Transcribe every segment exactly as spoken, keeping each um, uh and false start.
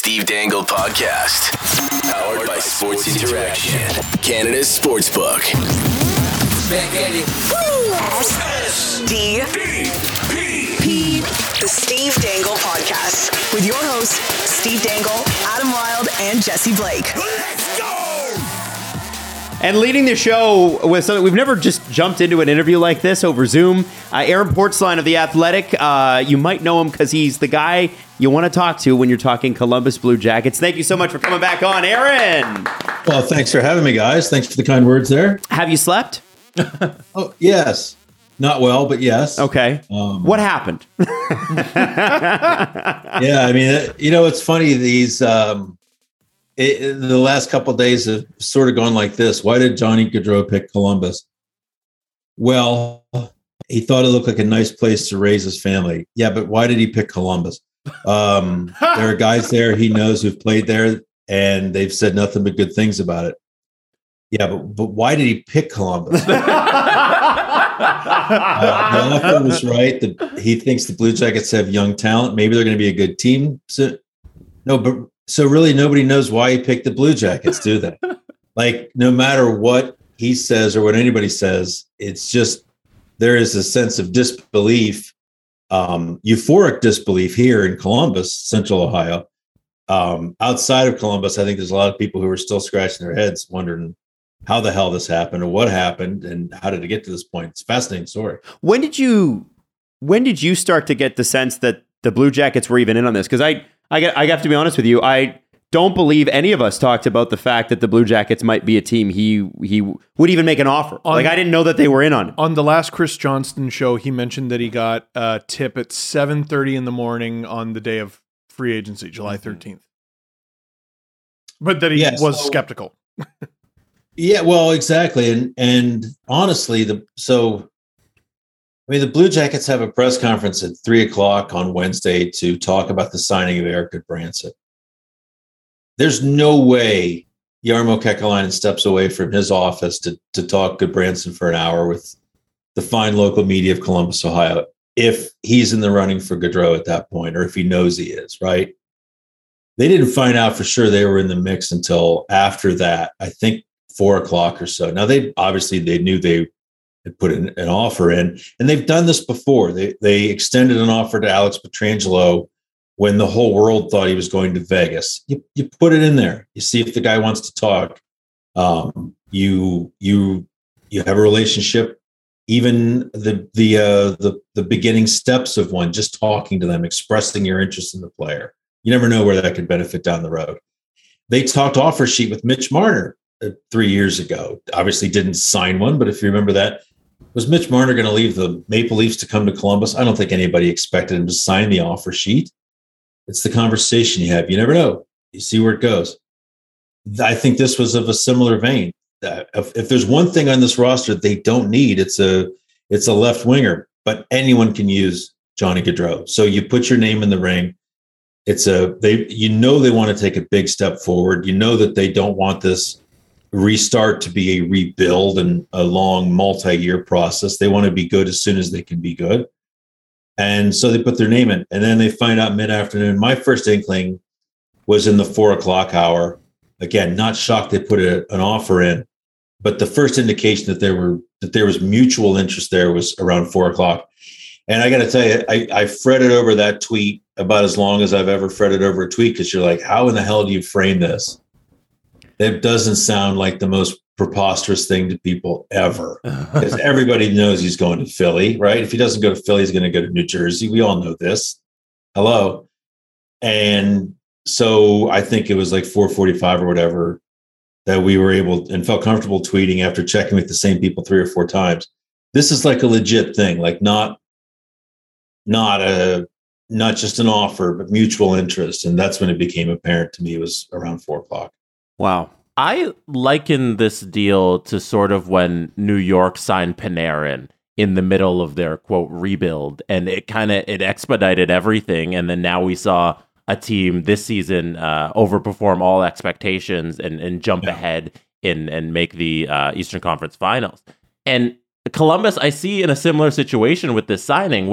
Steve Dangle Podcast. Powered by Sports Interaction. Canada's Sportsbook. Back at it. S D P. The Steve Dangle Podcast. With your hosts, Steve Dangle, Adam Wilde, and Jesse Blake. Let's go! And leading the show with something, we've never just jumped into an interview like this over Zoom. Uh, Aaron Portzline of The Athletic. Uh, you might know him because he's the guy you want to talk to when you're talking Columbus Blue Jackets. Thank you so much for coming back on, Aaron. Well, thanks for having me, guys. Thanks for the kind words there. Have you slept? Oh, yes. Not well, but yes. Okay. Um, what happened? Yeah, I mean, you know, it's funny. These um, it, the last couple of days have sort of gone like this. Why did Johnny Gaudreau pick Columbus? Well, he thought it looked like a nice place to raise his family. Yeah, but why did he pick Columbus? Um, there are guys there he knows who've played there, and they've said nothing but good things about it. Yeah, but, but why did he pick Columbus? uh, the author was right. The, he thinks the Blue Jackets have young talent. Maybe they're going to be a good team. So, no, but so really nobody knows why he picked the Blue Jackets, do they? Like, no matter what he says or what anybody says, it's just there is a sense of disbelief, um, euphoric disbelief here in Columbus, Central Ohio. Um, outside of Columbus, I think there's a lot of people who are still scratching their heads wondering how the hell this happened or what happened and how did it get to this point. It's a fascinating story. When did you when did you start to get the sense that the Blue Jackets were even in on this? Because I, I, get, I have to be honest with you, I don't believe any of us talked about the fact that the Blue Jackets might be a team he he would even make an offer. On, like, I didn't know that they were in on it. On the last Chris Johnston show, he mentioned that he got a tip at seven thirty in the morning on the day of free agency, July thirteenth. But that he yeah, was so, skeptical. Yeah, well, exactly. And and honestly, the so I mean, the Blue Jackets have a press conference at three o'clock on Wednesday to talk about the signing of Erik Gudbranson. There's no way Jarmo Kekalainen steps away from his office to, to talk Gudbranson for an hour with the fine local media of Columbus, Ohio, if he's in the running for Gaudreau at that point, or if he knows he is, right? They didn't find out for sure they were in the mix until after that, I think four o'clock or so. Now, they obviously they knew they had put an, an offer in, and they've done this before. They they extended an offer to Alex Pietrangelo when the whole world thought he was going to Vegas. You, you put it in there. You see if the guy wants to talk. Um, you you you have a relationship. Even the the uh, the the beginning steps of one, just talking to them, expressing your interest in the player. You never know where that could benefit down the road. They talked offer sheet with Mitch Marner uh, three years ago. Obviously didn't sign one, but if you remember that, was Mitch Marner going to leave the Maple Leafs to come to Columbus? I don't think anybody expected him to sign the offer sheet. It's the conversation you have. You never know. You see where it goes. I think this was of a similar vein. Uh, if, if there's one thing on this roster they don't need, it's a it's a left winger, but anyone can use Johnny Gaudreau. So you put your name in the ring. It's a they you know they want to take a big step forward. You know that they don't want this restart to be a rebuild and a long multi-year process. They want to be good as soon as they can be good. And so they put their name in, and then they find out mid-afternoon. My first inkling was in the four o'clock hour. Again, not shocked they put a, an offer in, but the first indication that there were that there was mutual interest there was around four o'clock. And I got to tell you, I, I fretted over that tweet about as long as I've ever fretted over a tweet, because you're like, how in the hell do you frame this? That doesn't sound like the most preposterous thing to people ever, because everybody knows he's going to Philly, right? If he doesn't go to Philly, he's going to go to New Jersey. We all know this. Hello. And so I think it was like four forty-five or whatever that we were able and felt comfortable tweeting after checking with the same people three or four times. This is like a legit thing, like not, not a, not just an offer, but mutual interest. And that's when it became apparent to me. It was around four o'clock. Wow. I liken this deal to sort of when New York signed Panarin in the middle of their, quote, rebuild. And it kind of, it expedited everything. And then now we saw a team this season uh, overperform all expectations and, and jump yeah. ahead in and make the uh, Eastern Conference Finals. And Columbus, I see in a similar situation with this signing where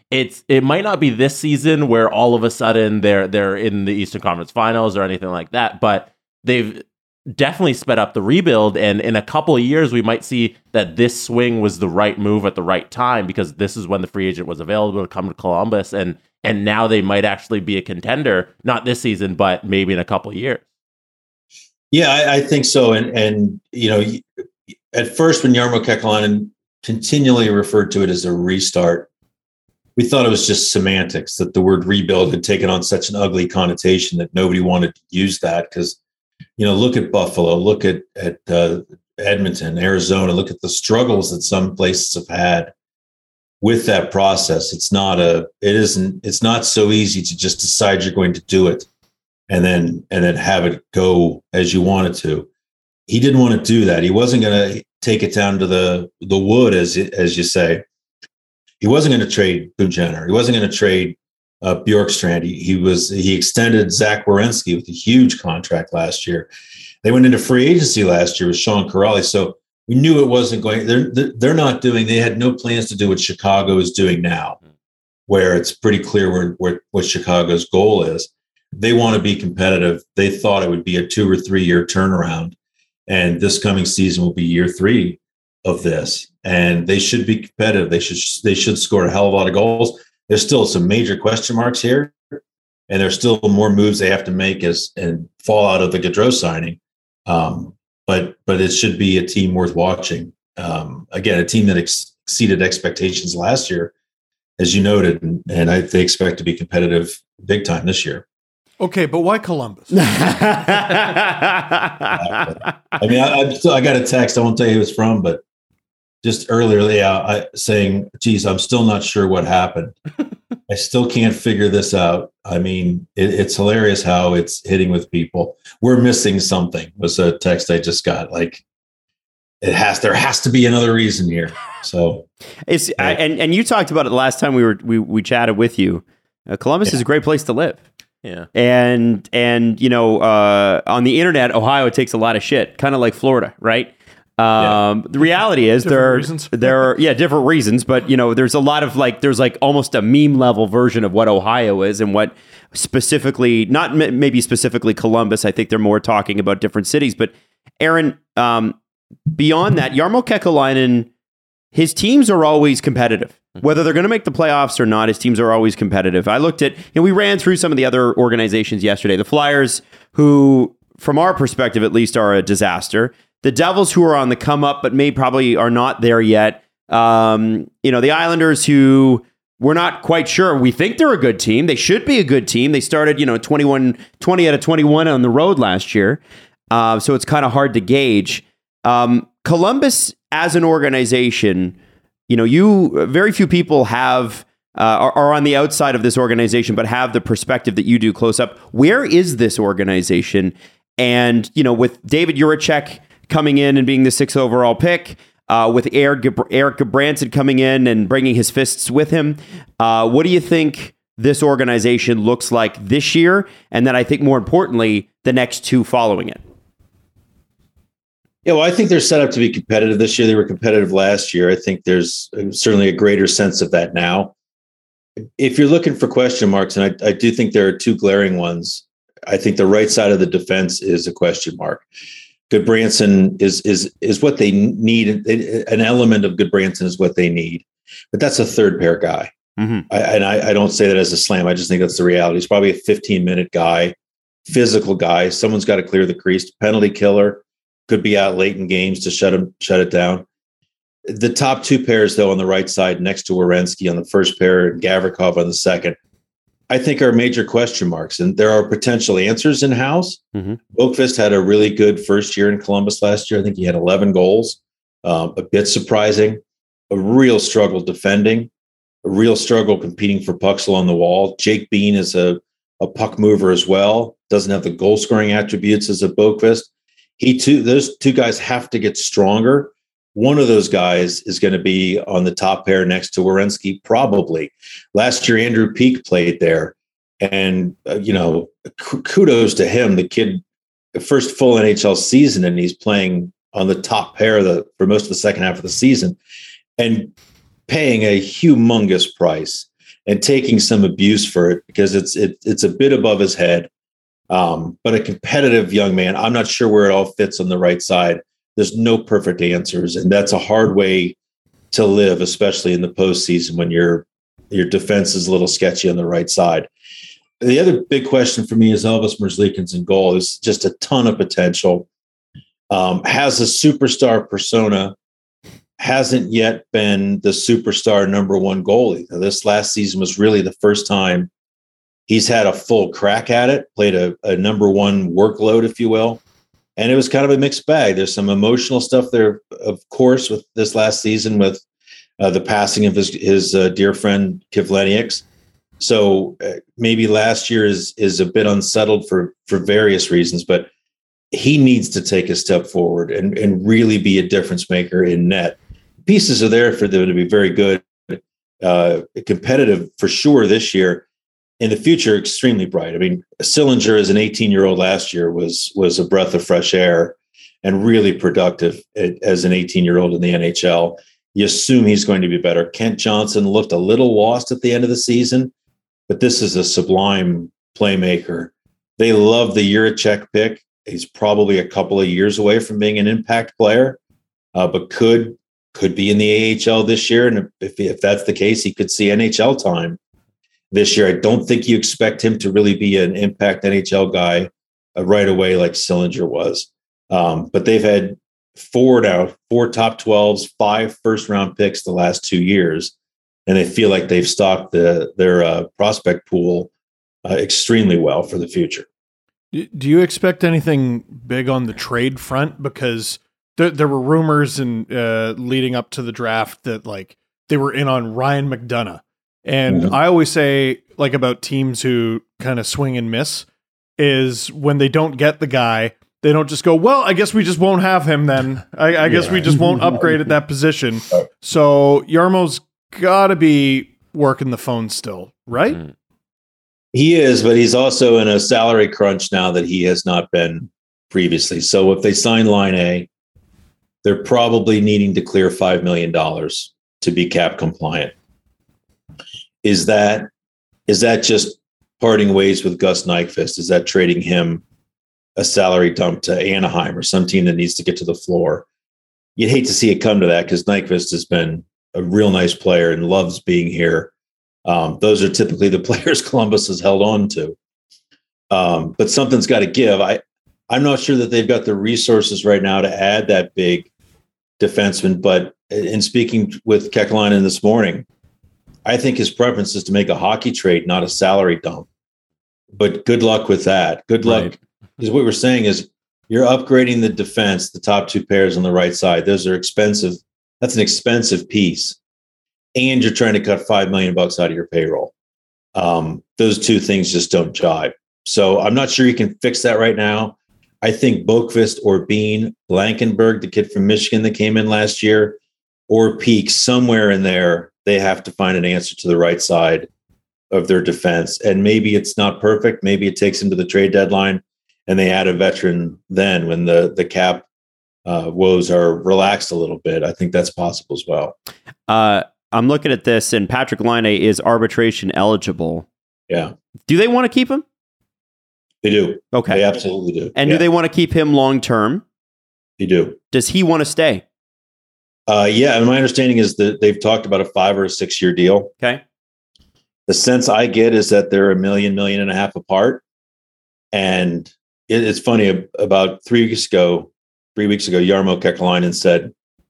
it's it might not be this season where all of a sudden they're they're in the Eastern Conference Finals or anything like that, but they've definitely sped up the rebuild, and in a couple of years we might see that this swing was the right move at the right time, because this is when the free agent was available to come to Columbus, and and now they might actually be a contender, not this season, but maybe in a couple of years. Yeah, I, I think so. And and you know, at first when Jarmo Kekalainen continually referred to it as a restart, we thought it was just semantics, that the word rebuild had taken on such an ugly connotation that nobody wanted to use that. Because, you know, look at Buffalo, look at at uh, Edmonton, Arizona, look at the struggles that some places have had with that process. It's not a, it isn't, it's not so easy to just decide you're going to do it and then and then have it go as you want it to. He didn't want to do that. He wasn't going to take it down to the the wood, as as you say. He wasn't going to trade Boone Jenner. He wasn't going to trade uh, Bjorkstrand. He, he was he extended Zach Werenski with a huge contract last year. They went into free agency last year with Sean Kuraly, so we knew it wasn't going. They're they're not doing. They had no plans to do what Chicago is doing now, where it's pretty clear where, where what Chicago's goal is. They want to be competitive. They thought it would be a two or three year turnaround, and this coming season will be year three of this, and they should be competitive. They should they should score a hell of a lot of goals. There's still some major question marks here, and there's still more moves they have to make as and fall out of the Gaudreau signing. Um, but but it should be a team worth watching. Um, again, a team that ex- exceeded expectations last year, as you noted, and, and I, they expect to be competitive big time this year. Okay, but why Columbus? I mean, I, I, still, I got a text. I won't tell you who it's from, but just earlier, yeah, I, saying, geez, I'm still not sure what happened. I still can't figure this out. I mean, it, it's hilarious how it's hitting with people. We're missing something was a text I just got. Like, it has, there has to be another reason here. So it's, yeah. I, and, and you talked about it the last time we were, we, we chatted with you. Uh, Columbus yeah. is a great place to live. Yeah. And, and, you know, uh, on the internet, Ohio takes a lot of shit, kind of like Florida, right? Um, yeah. The reality is there are, there are, yeah, different reasons, but you know, there's a lot of like, there's like almost a meme level version of what Ohio is and what specifically, not m- maybe specifically Columbus. I think they're more talking about different cities, but Aaron, um, beyond that, Jarmo Kekalainen, his teams are always competitive. Whether they're going to make the playoffs or not, his teams are always competitive. I looked at, you know, we ran through some of the other organizations yesterday. The Flyers, who, from our perspective at least, are a disaster. The Devils, who are on the come up, but may probably are not there yet. Um, you know, the Islanders, who we're not quite sure. We think they're a good team. They should be a good team. They started, you know, twenty-one, twenty out of twenty-one on the road last year. Uh, so it's kind of hard to gauge. Um, Columbus, as an organization, you know, you very few people have uh, are, are on the outside of this organization, but have the perspective that you do close up. Where is this organization? And, you know, with David Jiricek coming in and being the sixth overall pick, uh, with Eric, Eric Gudbranson coming in and bringing his fists with him, uh, what do you think this organization looks like this year? And then I think more importantly, the next two following it. Yeah, well, I think they're set up to be competitive this year. They were competitive last year. I think there's certainly a greater sense of that now. If you're looking for question marks, and I, I do think there are two glaring ones, I think the right side of the defense is a question mark. Gudbranson is is is what they need. An element of Gudbranson is what they need, but that's a third pair guy. Mm-hmm. I, and I, I don't say that as a slam. I just think that's the reality. He's probably a fifteen minute guy, physical guy. Someone's got to clear the crease. Penalty killer. Could be out late in games to shut him, shut it down. The top two pairs, though, on the right side, next to Werenski on the first pair and Gavrikov on the second, I think are major question marks. And there are potential answers in-house. Mm-hmm. Boqvist had a really good first year in Columbus last year. I think he had eleven goals, um, a bit surprising, a real struggle defending, a real struggle competing for pucks along the wall. Jake Bean is a, a puck mover as well, doesn't have the goal-scoring attributes as a Boqvist. He too, those two guys have to get stronger. One of those guys is going to be on the top pair next to Werenski, probably. Last year, Andrew Peeke played there. And, uh, you know, kudos to him. The kid, the first full N H L season, and he's playing on the top pair the, for most of the second half of the season and paying a humongous price. and taking some abuse for it because it's it, it's a bit above his head. Um, but a competitive young man, I'm not sure where it all fits on the right side. There's no perfect answers, and that's a hard way to live, especially in the postseason when your your defense is a little sketchy on the right side. The other big question for me is Elvis Merzlikins in goal. There's just a ton of potential. Um, has a superstar persona, hasn't yet been the superstar number one goalie. Now, this last season was really the first time he's had a full crack at it, played a, a number one workload, if you will. And it was kind of a mixed bag. There's some emotional stuff there, of course, with this last season with uh, the passing of his, his uh, dear friend Kivlenieks. So uh, maybe last year is is a bit unsettled for, for various reasons, but he needs to take a step forward and, and really be a difference maker in net. Pieces are there for them to be very good, uh, competitive for sure this year. In the future, extremely bright. I mean, Sillinger as an eighteen-year-old last year was was a breath of fresh air and really productive as an eighteen-year-old in the N H L. You assume he's going to be better. Kent Johnson looked a little lost at the end of the season, but this is a sublime playmaker. They love the Juracek pick. He's probably a couple of years away from being an impact player, uh, but could could be in the A H L this year. And if, if that's the case, he could see N H L time this year. I don't think you expect him to really be an impact N H L guy uh, right away like Sillinger was. Um, but they've had four now, four top twelves, five first round picks the last two years. And they feel like they've stocked the, their uh, prospect pool uh, extremely well for the future. Do you expect anything big on the trade front? Because there, there were rumors and uh, leading up to the draft that like they were in on Ryan McDonough. And mm-hmm. I always say like about teams who kind of swing and miss is when they don't get the guy, they don't just go, well, I guess we just won't have him then. I, I yeah. guess we just won't upgrade at that position. So Jarmo's got to be working the phone still, right? Mm-hmm. He is, but he's also in a salary crunch now that he has not been previously. So if they sign Line A, they're probably needing to clear five million dollars to be cap compliant. Is that is that just parting ways with Gus Nyquist? Is that trading him a salary dump to Anaheim or some team that needs to get to the floor? You'd hate to see it come to that because Nyquist has been a real nice player and loves being here. Um, those are typically the players Columbus has held on to. Um, but something's got to give. I, I'm not sure that they've got the resources right now to add that big defenseman. But in speaking with Kekalainen this morning, I think his preference is to make a hockey trade, not a salary dump. But good luck with that. Good luck. Right. Because what we're saying is you're upgrading the defense, the top two pairs on the right side. Those are expensive. That's an expensive piece. And you're trying to cut five million bucks out of your payroll. Um, those two things just don't jive. So I'm not sure you can fix that right now. I think Boqvist or Bean, Blankenberg, the kid from Michigan that came in last year, or Peak, somewhere in there, they have to find an answer to the right side of their defense. And maybe it's not perfect. Maybe it takes them to the trade deadline and they add a veteran then when the, the cap uh, woes are relaxed a little bit. I think that's possible as well. Uh, I'm looking at this, and Patrick Laine is arbitration eligible. Yeah. Do they want to keep him? They do. Okay. They absolutely do. And yeah. do they want to keep him long term? They do. Does he want to stay? Uh, yeah. And my understanding is that they've talked about a five or a six year deal. Okay. The sense I get is that they're a million, million and a half apart. And it, it's funny, about three weeks ago, three weeks ago, Jarmo Kekalainen said,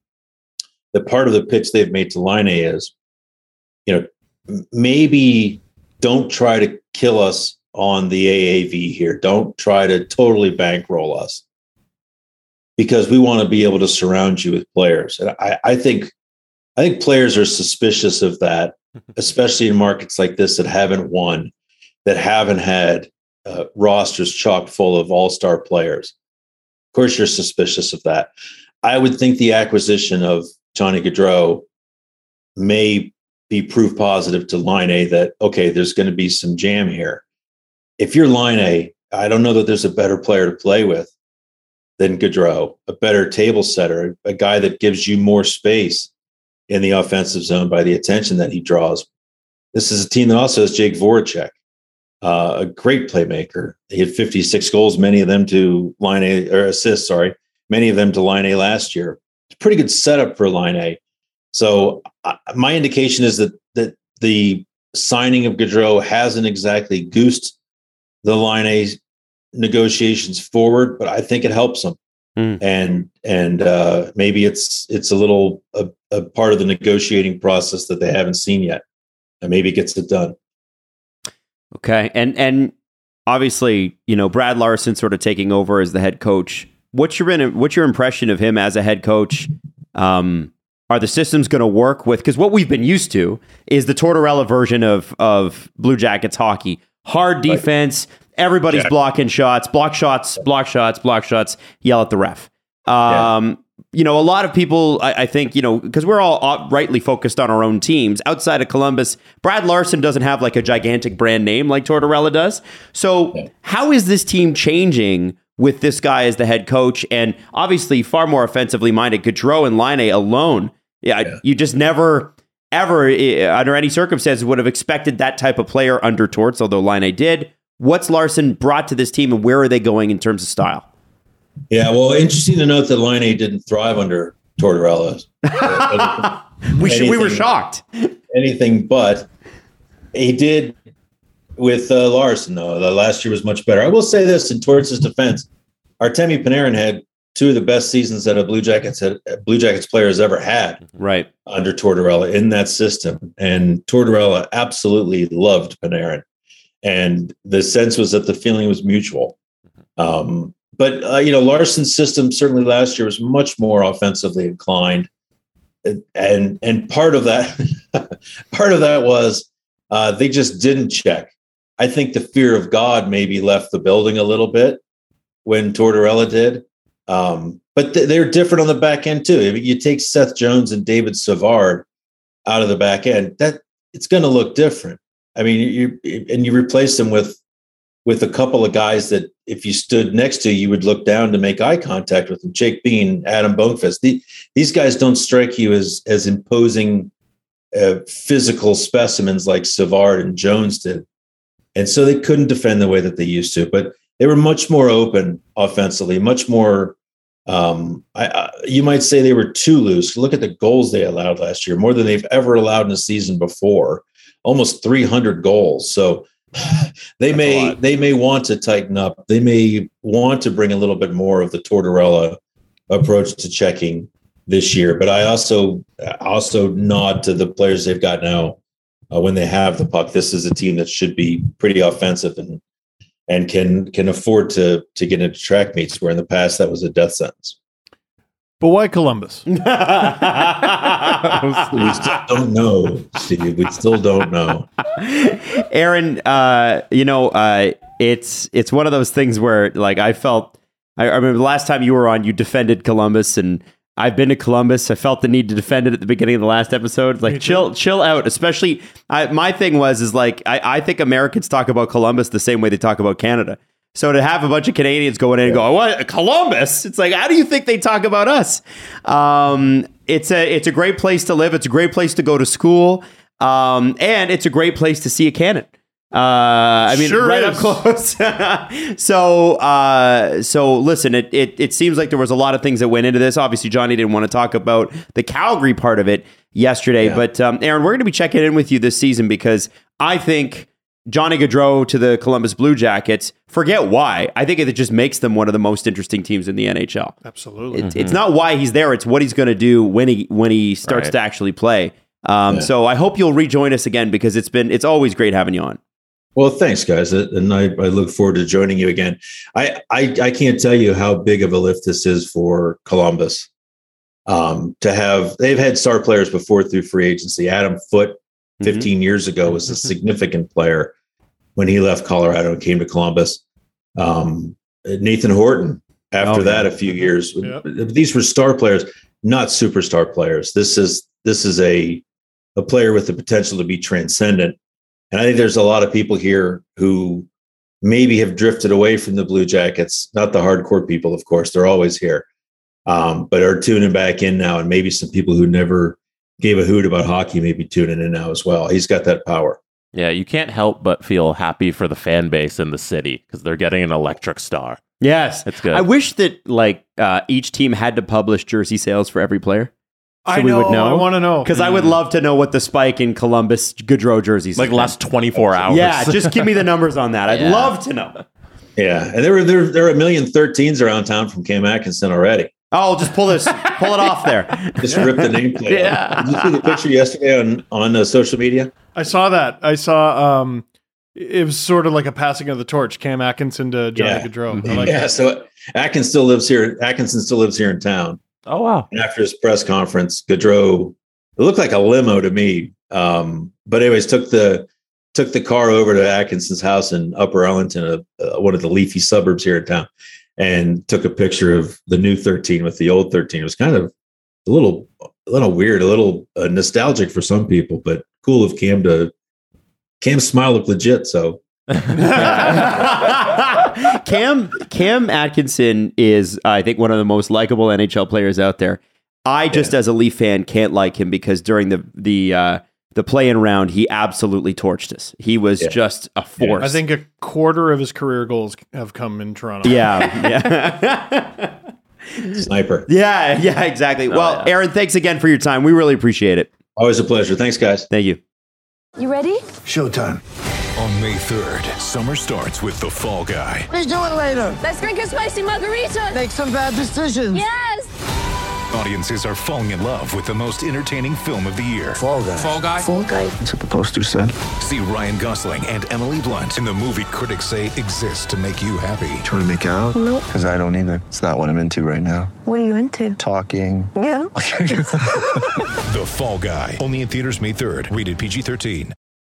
the part of the pitch they've made to Laine is, you know, maybe don't try to kill us on the A A V here. Don't try to totally bankroll us because we want to be able to surround you with players. And I, I think, I think players are suspicious of that, especially in markets like this that haven't won, that haven't had uh, rosters chock full of all-star players. Of course, you're suspicious of that. I would think the acquisition of Johnny Gaudreau may be proof positive to Laine that, okay, there's going to be some jam here. If you're Laine, I don't know that there's a better player to play with than Gaudreau, a better table setter, a guy that gives you more space in the offensive zone by the attention that he draws. this is a team that also has Jake Voracek, uh, a great playmaker. He had fifty-six goals, many of them to line A or assists, sorry, many of them to line A last year. It's a pretty good setup for line A. So uh, my indication is that that the signing of Gaudreau hasn't exactly goosed the line A negotiations forward, but I think it helps them. Mm. And and uh, maybe it's it's a little a, a part of the negotiating process that they haven't seen yet, and maybe it gets it done. Okay, and and obviously, you know, Brad Larson sort of taking over as the head coach. What's your what's your impression of him as a head coach? Um, are the systems going to work with? Because what we've been used to is the Tortorella version of of Blue Jackets hockey: hard defense. Right. Everybody's yeah. blocking shots, block shots, block shots, block shots, yell at the ref. Um, yeah. You know, a lot of people, I, I think, you know, because we're all rightly focused on our own teams. Outside of Columbus, Brad Larson doesn't have like a gigantic brand name like Tortorella does. So yeah. how is this team changing with this guy as the head coach? And obviously far more offensively minded, Gaudreau and Laine alone. Yeah, yeah. You just never, ever, under any circumstances, would have expected that type of player under Torts, although Laine did. What's Larson brought to this team, and where are they going in terms of style? Yeah, well, interesting to note that Laine didn't thrive under Tortorella. we should, we were shocked. Anything but. He did with uh, Larson, though. The last year was much better. I will say this in Torts' defense: Artemi Panarin had two of the best seasons that a Blue Jackets had, Blue Jackets player has ever had. Right under Tortorella in that system, and Tortorella absolutely loved Panarin. And the sense was that the feeling was mutual. Um, but, uh, you know, Larson's system certainly last year was much more offensively inclined. And and part of that, part of that was uh, they just didn't check. I think the fear of God maybe left the building a little bit when Tortorella did. Um, but th- they're different on the back end, too. I mean, you take Seth Jones and David Savard out of the back end, that it's going to look different. I mean, you and you replace them with with a couple of guys that if you stood next to, you would look down to make eye contact with them. Jake Bean, Adam Bonefish. The, these guys don't strike you as as imposing uh, physical specimens like Savard and Jones did, and so they couldn't defend the way that they used to. But they were much more open offensively, much more. Um, I, I, you might say they were too loose. Look at the goals they allowed last year, more than they've ever allowed in a season before. Almost three hundred goals. So they That's may they may want to tighten up. They may want to bring a little bit more of the Tortorella approach to checking this year. But I also also nod to the players they've got now uh, when they have the puck. This is a team that should be pretty offensive and and can can afford to to get into track meets where in the past that was a death sentence. But why Columbus? We still don't know, Steve. We still don't know. Aaron, uh, you know, uh, it's it's one of those things where, like, I felt. I, I remember the last time you were on, you defended Columbus, and I've been to Columbus. I felt the need to defend it at the beginning of the last episode. Like, chill, chill out. Especially, I, my thing was is like I, I think Americans talk about Columbus the same way they talk about Canada. So to have a bunch of Canadians going in and go, what, Columbus? It's like, how do you think they talk about us? Um, it's a it's a great place to live. It's a great place to go to school. Um, and it's a great place to see a cannon. Uh, I mean, sure right is. up close. so, uh, so listen, it, it, it seems like there was a lot of things that went into this. Obviously, Johnny didn't want to talk about the Calgary part of it yesterday, yeah. but, um, Aaron, we're going to be checking in with you this season because I think Johnny Gaudreau to the Columbus Blue Jackets, forget why. I think it just makes them one of the most interesting teams in the N H L. Absolutely. It, mm-hmm. It's not why he's there. It's what he's going to do when he, when he starts right. to actually play. Um, yeah. So I hope you'll rejoin us again because it's been, it's always great having you on. Well, thanks, guys, and I, I look forward to joining you again. I, I I can't tell you how big of a lift this is for Columbus. Um, to have they've had star players before through free agency. Adam Foote, fifteen mm-hmm. years ago, was a significant player when he left Colorado and came to Columbus. Um, Nathan Horton, after oh, that, a few years. Yep. These were star players, not superstar players. This is this is a a player with the potential to be transcendent. And I think there's a lot of people here who maybe have drifted away from the Blue Jackets, not the hardcore people, of course, they're always here, um, but are tuning back in now. And maybe some people who never gave a hoot about hockey may be tuning in now as well. He's got that power. Yeah, you can't help but feel happy for the fan base in the city because they're getting an electric star. Yes. That's good. I wish that like uh, each team had to publish jersey sales for every player. So I we know, would know. I want to know. Because I would love to know what the spike in Columbus Gaudreau jerseys Like has last been. twenty-four hours. Yeah, just give me the numbers on that. I'd Yeah. love to know. Yeah, and there were there, there were a million thirteens around town from Cam Atkinson already. Oh, just pull this, pull it off there. Just rip the nameplate. Yeah. Did you see the picture yesterday on on uh, social media? I saw that. I saw um, it was sort of like a passing of the torch. Cam Atkinson to Johnny Yeah. Gaudreau. I like Yeah. that. So Atkins still lives here. Atkinson still lives here in town. Oh, wow. And after his press conference, Gaudreau, it looked like a limo to me. Um, but anyways, took the took the car over to Atkinson's house in Upper Arlington, uh, uh, one of the leafy suburbs here in town, and took a picture of the new thirteen with the old thirteen. It was kind of a little, a little weird, a little uh, nostalgic for some people, but cool of Cam to Cam's smile looked legit. So Cam Cam Atkinson is, I think, one of the most likable N H L players out there. I just, Yeah. as a Leaf fan, can't like him because during the the uh, the play-in round, he absolutely torched us. He was Yeah. just a force. I think a quarter of his career goals have come in Toronto. Yeah, yeah, sniper. yeah, yeah, exactly. well, yeah. Aaron, thanks again for your time. We really appreciate it. Always a pleasure. Thanks, guys. Thank you. You ready? Showtime. On May third, summer starts with The Fall Guy. Let's do it later. Let's drink a spicy margarita. Make some bad decisions. Yes. Audiences are falling in love with the most entertaining film of the year. Fall guy. Fall Guy? Fall guy. That's what the poster said. See Ryan Gosling and Emily Blunt in the movie critics say exists to make you happy. Trying to make it out? Nope. Because I don't either. It's not what I'm into right now. What are you into? Talking. Yeah. The Fall Guy. Only in theaters May third. Rated P G thirteen.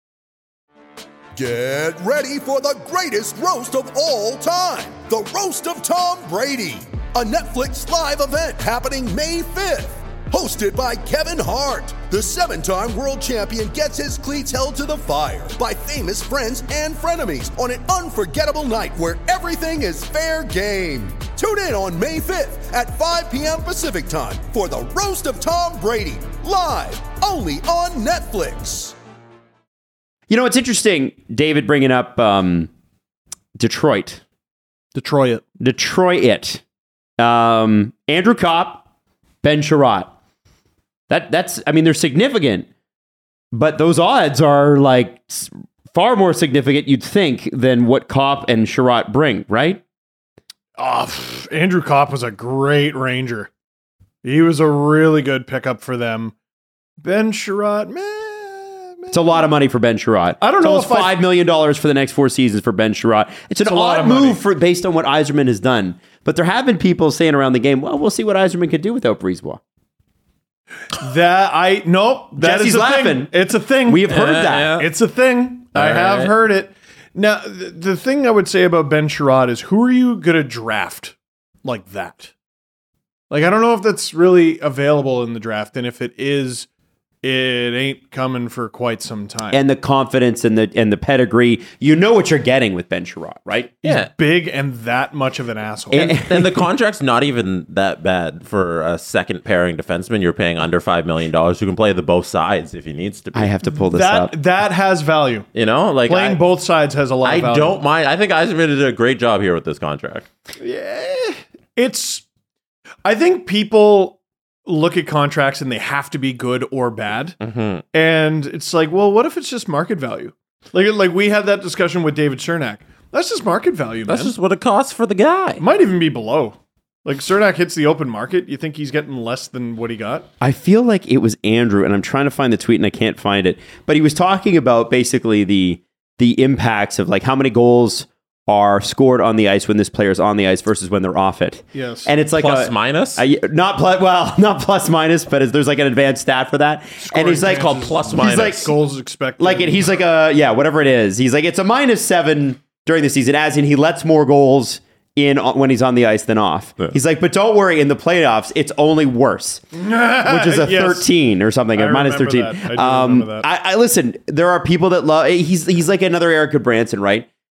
Get ready for the greatest roast of all time. The Roast of Tom Brady. A Netflix live event happening May fifth. Hosted by Kevin Hart. The seven-time world champion gets his cleats held to the fire by famous friends and frenemies on an unforgettable night where everything is fair game. Tune in on May fifth at five p.m. Pacific time for the Roast of Tom Brady. Live only on Netflix. You know, it's interesting, David, bringing up um, Detroit. Detroit. Detroit it. Um, Andrew Kopp, Ben Sherratt. That that's I mean, they're significant, but those odds are like s- far more significant, you'd think, than what Kopp and Sherratt bring, right? Oh, pff, Andrew Kopp was a great Ranger. He was a really good pickup for them. Ben Sherratt, man. It's a lot of money for Ben Sherratt. I don't know it's if I- five million dollars for the next four seasons for Ben Sherratt. It's an It's a lot odd of money. move for based on what Yzerman has done. But there have been people saying around the game, well, we'll see what Yzerman could do without Brisebois. That I nope. That Jesse's is a laughing. thing. It's a thing. We have heard Yeah, that. yeah. It's a thing. I All have right. heard it. Now, th- the thing I would say about Ben Sherratt is, who are you going to draft like that? Like, I don't know if that's really available in the draft, and if it is, it ain't coming for quite some time. And the confidence and the and the pedigree. You know what you're getting with Ben Sherratt, right? He's Yeah. big and that much of an asshole. And, and the contract's not even that bad for a second pairing defenseman. You're paying under five million dollars who can play the both sides if he needs to be. I have to pull this up. that that has value. You know, like Playing I, both sides has a lot I of value. don't mind. I think Yzerman did a great job here with this contract. It's, I think people look at contracts and they have to be good or bad. Mm-hmm. And it's like, well, what if it's just market value? Like, like we had that discussion with David Cernak. That's just market value, man. That's just what it costs for the guy. It might even be below. Like, Cernak hits the open market. You think he's getting less than what he got? I feel like it was Andrew, and I'm trying to find the tweet and I can't find it. But he was talking about basically the the impacts of like how many goals are scored on the ice when this player's on the ice versus when they're off it. Yes. And it's like Plus a, minus? a- not plus, well, not plus minus, but there's like an advanced stat for that. and he's like chances, called plus he's minus. like Goals expected. like it, he's like a yeah, whatever it is. He's like it's a minus seven during the season, as in he lets more goals in on- when he's on the ice than off. He's like, but don't worry, in the playoffs, it's only worse, which is a Yes. thirteen or something, I a minus remember thirteen. that. I do um, remember that. I, I listen. There are people that love. He's he's like another Eric Branson, right?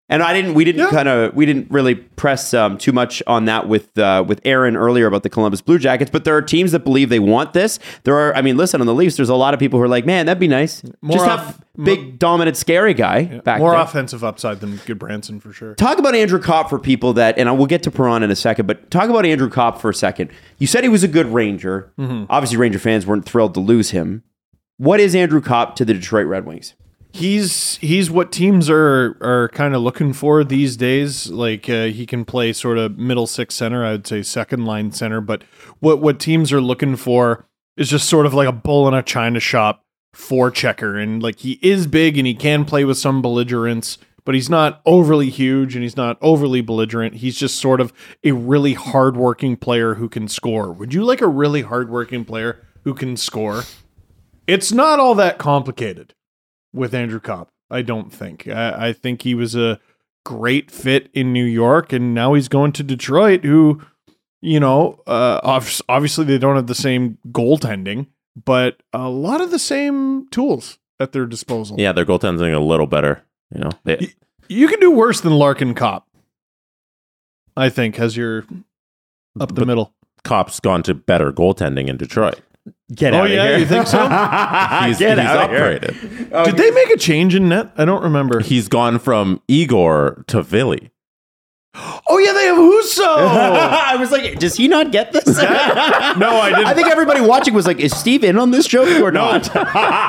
And I didn't. We didn't Yeah. kind of. We didn't really press um, too much on that with uh, with Aaron earlier about the Columbus Blue Jackets. But there are teams that believe they want this. There are. I mean, listen, on the Leafs, there's a lot of people who are like, "Man, that'd be nice. More Just off- have big, dominant, scary guy Yeah, back more there." offensive upside than Goodbranson for sure. Talk about Andrew Kopp for people that, and we'll get to Perron in a second. But talk about Andrew Kopp for a second. You said he was a good Ranger. Mm-hmm. Obviously, Ranger fans weren't thrilled to lose him. What is Andrew Kopp to the Detroit Red Wings? He's he's what teams are are kind of looking for these days. Like uh, he can play sort of middle six center, I would say second line center. But what what teams are looking for is just sort of like a bull in a china shop forechecker, and like he is big and he can play with some belligerence, but he's not overly huge and he's not overly belligerent. He's just sort of a really hardworking player who can score. Would you like a really hardworking player who can score? It's not all that complicated with Andrew Kopp, I don't think. I, I think he was a great fit in New York, and now he's going to Detroit, who, you know, uh, ob- obviously they don't have the same goaltending, but a lot of the same tools at their disposal. Yeah, their goaltending a little better. You know, they, Y- you can do worse than Larkin Kopp, I think, as you're up the But- middle. Kopp's gone to better goaltending in Detroit. Get Oh, out yeah? of here. You think so? He's, Get he's out of here. upgraded. Did they make a change in net? I don't remember. He's gone from Igor to Vili. Oh, yeah, they have Husso. I was like, does he not get this? No, I didn't. I think everybody watching was like, is Steve in on this joke or not? Nope.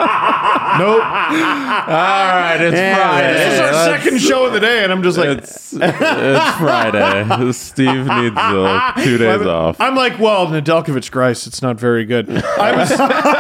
All right, it's Yeah, Friday. This is our Let's- second show of the day, and I'm just like, It's, it's Friday. Steve needs uh, two days off. I'm like, well, Nedeljkovic Grice, it's not very good. I was,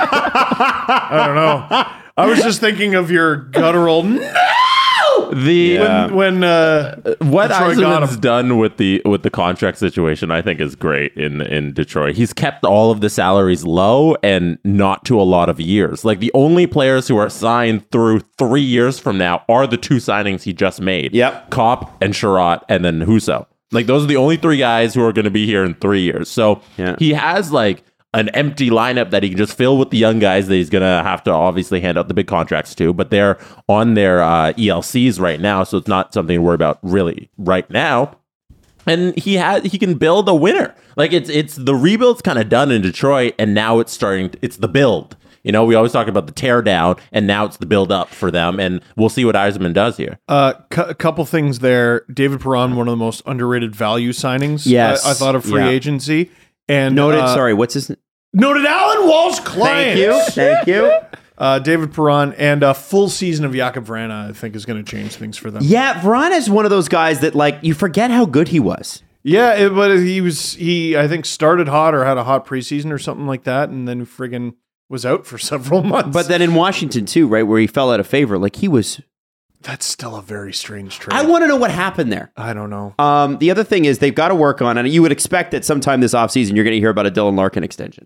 I don't know. I was just thinking of your guttural no! The Yeah. when, when uh, what Detroit got Yzerman's him. done with the with the contract situation, I think, is great in in Detroit. He's kept all of the salaries low and not to a lot of years. Like the only players who are signed through three years from now are the two signings he just made. Yep. Kopp and Sherratt, and then Husso. Like those are the only three guys who are going to be here in three years. So Yeah. he has like an empty lineup that he can just fill with the young guys that he's going to have to obviously hand out the big contracts to, but they're on their uh, E L Cs right now, so it's not something to worry about really right now. And he has he can build a winner. Like it's it's the rebuild's kind of done in Detroit, and now it's starting. It's the build. You know, we always talk about the tear down, and now it's the build up for them, and we'll see what Yzerman does here. Uh, cu- a couple things there. David Perron, one of the most underrated value signings. Yes. I, I thought of free Yeah. agency. And Noted, uh, sorry, what's his name? noted Alan Wall's client. Thank you. Thank you. Uh, David Perron and a full season of Jakob Vrana, I think, is going to change things for them. Yeah, Veron is one of those guys that, like, you forget how good he was. Yeah, it, but he was he I think started hot or had a hot preseason or something like that, and then friggin' was out for several months. But then in Washington, too, right, where he fell out of favor, like, he was... that's still a very strange trade. I want to know what happened there. I don't know. Um, the other thing is they've got to work on, and you would expect that sometime this offseason you're going to hear about a Dylan Larkin extension.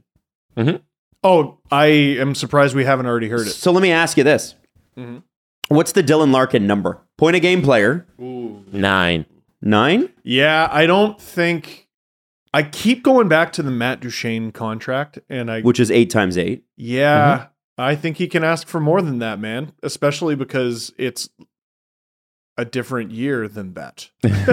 Oh, I am surprised we haven't already heard it. So let me ask you this. Mhm. What's the Dylan Larkin number? Point a game player. Nine. Nine? Yeah, I don't think I keep going back to the Matt Duchene contract, and I Which is eight times eight. yeah, I think he can ask for more than that, man. Especially because it's a different year than that.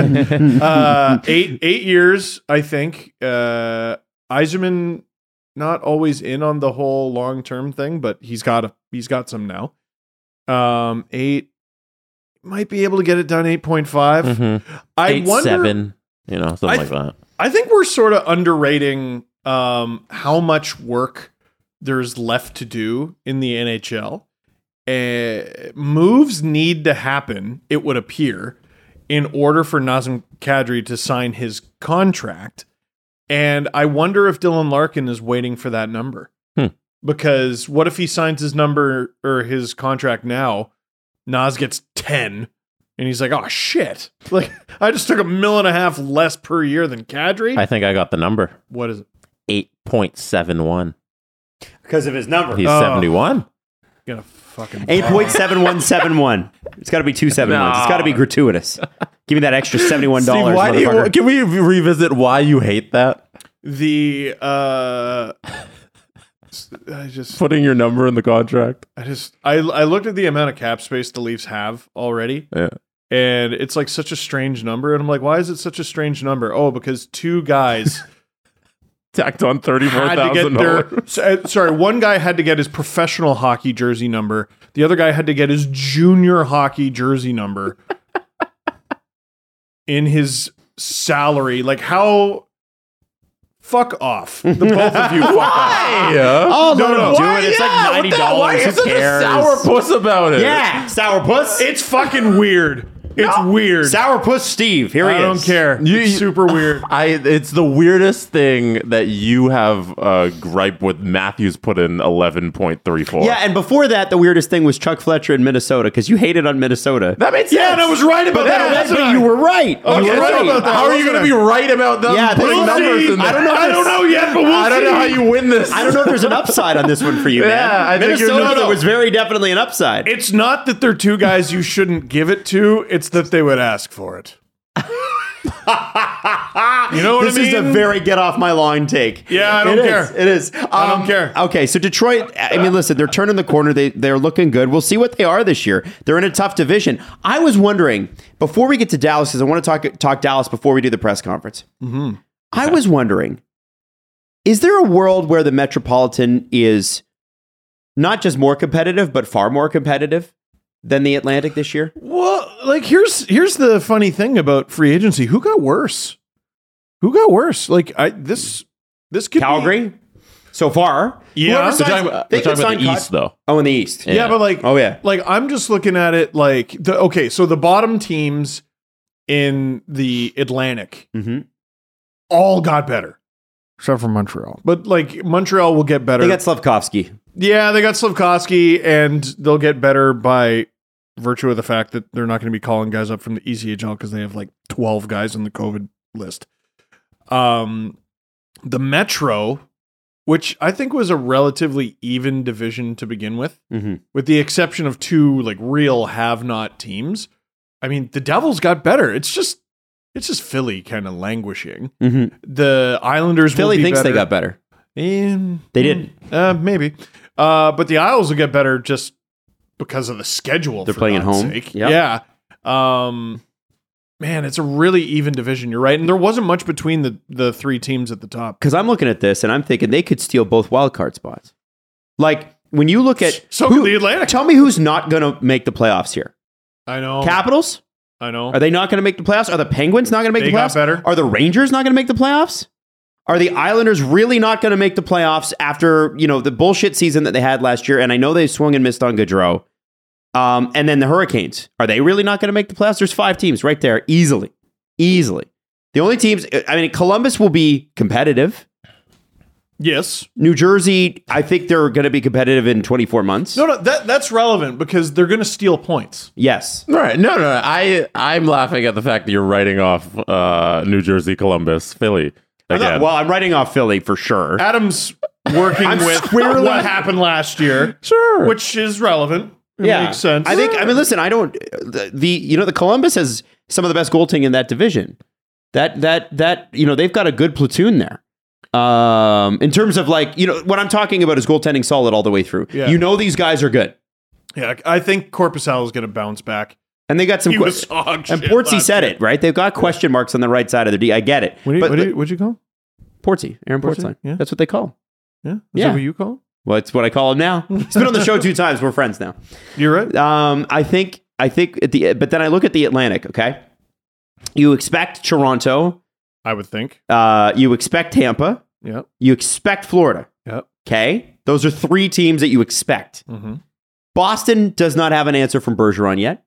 uh, eight eight years, I think. Uh, Yzerman not always in on the whole long term thing, but he's got a he's got some now. Um, eight might be able to get it done. Eight point five. Mhm. I Eight, wonder. seven, you know, something I like th- that. I think we're sort of underrating um, how much work there's left to do in the N H L. Uh, moves need to happen, it would appear, in order for Nazem Kadri to sign his contract. And I wonder if Dylan Larkin is waiting for that number. Hmm. Because what if he signs his number or his contract now? Nas gets ten. And he's like, oh, shit. Like, I just took a mil and a half less per year than Kadri. I think I got the number. What is it? eight point seven one. Because of his number. He's Oh. seventy-one. Gonna fucking eight point seven one seven one. It's got to be two seven ones. It's got to be gratuitous. Give me that extra seventy-one dollars, Steve, why do you, motherfucker. can we revisit why you hate that? the uh I just Putting your number in the contract. I just I I looked at the amount of cap space the Leafs have already. Yeah. and it's like such a strange number. And I'm like, why is it such a strange number? Oh, because two guys tacked on thirty-four had to thousand get their. dollars. so- uh, Sorry, one guy had to get his professional hockey jersey number. The other guy had to get his junior hockey jersey number in his salary. Like how. Fuck off. The both of you fuck off. Oh, No, no, no. no. Do Why? it. It's Yeah, like what ninety the hell? Why dollars. is Who it a cares? sourpuss about it? Yeah, sourpuss. It's fucking weird. It's weird. Sourpuss Steve. Here he I is. don't care. You- it's super weird. I it's the weirdest thing that you have a gripe with Matthews put in eleven point three four. Yeah, and before that, the weirdest thing was Chuck Fletcher in Minnesota because you hated on Minnesota. That made sense. Yeah, and I was right about but that. that, wasn't but I? you were right. Okay, you were so right. about that. how are you going to be right about them Yeah, putting we'll numbers see. in there? I don't know. I don't know yet, but we'll I don't know see. how you win this. I don't know if there's an upside on this one for you, man. Yeah, I think you're Minnesota no, no. was very definitely an upside. It's not that they're two guys you shouldn't give it to. It's that they would ask for it. You know what this I mean? is a very get off my lawn take. Yeah, I don't It care. is. It is. I don't Um, care. Okay, so Detroit, I mean, listen, they're turning the corner. They, they're looking good. We'll see what they are this year. They're in a tough division. I was wondering, before we get to Dallas, because I want to talk, talk Dallas before we do the press conference. Mm-hmm. I was wondering, is there a world where the Metropolitan is not just more competitive, but far more competitive than the Atlantic this year? Well, like here's here's the funny thing about free agency. Who got worse? Who got worse? Like I this this could Calgary? be, So far, Yeah. Whoever We're signs- talking about- they we're could talking about sign the Cot- East, though. Oh, in the East. yeah, but like Oh, yeah. like I'm just looking at it like the okay, so the bottom teams in the Atlantic Mm-hmm. all got better. Except for Montreal. But like Montreal will get better. They got Slavkovsky. Yeah, they got Slavkovsky, and they'll get better by virtue of the fact that they're not going to be calling guys up from the E C H L because they have like twelve guys on the COVID list. Um, the Metro, which I think was a relatively even division to begin with, Mm-hmm. with the exception of two like real have-not teams. I mean, the Devils got better. It's just it's just Philly kind of languishing. Mm-hmm. The Islanders, Philly will be thinks better. they got better. Um, They didn't. Uh, maybe. Uh, but the Isles will get better just because of the schedule. They're for playing at God's home. sake. Yep. Yeah. Um, man, it's a really even division. You're right. And there wasn't much between the, the three teams at the top. Because I'm looking at this and I'm thinking they could steal both wild card spots. Like when you look at So who, could the Atlantic. tell me who's not going to make the playoffs here. I know. Capitals? I know. Are they not going to make the playoffs? Are the Penguins not going to make They the got playoffs? better. Are the Rangers not going to make the playoffs? Are the Islanders really not going to make the playoffs after, you know, the bullshit season that they had last year? And I know they swung and missed on Gaudreau. Um, and then the Hurricanes. Are they really not going to make the playoffs? There's five teams right there. Easily. Easily. The only teams, I mean, Columbus will be competitive. Yes. New Jersey, I think they're going to be competitive in twenty-four months. No, no, that, that's relevant because they're going to steal points. Yes. All right. No, no, no. I, I'm laughing at the fact that you're writing off uh, New Jersey, Columbus, Philly. I'm not- Again. well, I'm writing off Philly for sure. Adam's working I'm with squarely- what happened last year. Sure. Which is relevant. It Yeah, makes sense. I think. I mean, listen. I don't. The, the you know the Columbus has some of the best goaltending in that division. That that that you know they've got a good platoon there. Um, in terms of like you know what I'm talking about is goaltending solid all the way through. Yeah. You know these guys are good, Yeah, I think Corpusal is going to bounce back. and they got some. He que- was hog and shit Portsy last said year. it right. They've got question marks on the right side of their D. I get it. What do you, but what do you, what'd you call him? Portsy, Aaron Portsy? Portsline. Yeah. That's what they call him. Yeah? Is Yeah. that what you call him? Well, it's what I call him now. He's been on the show two times. We're friends now. You're right. Um, I think I think at the but then I look at the Atlantic. Okay, you expect Toronto. I would think. Uh, you expect Tampa. Yep. You expect Florida. Yep. Okay, those are three teams that you expect. Mm-hmm. Boston does not have an answer from Bergeron yet.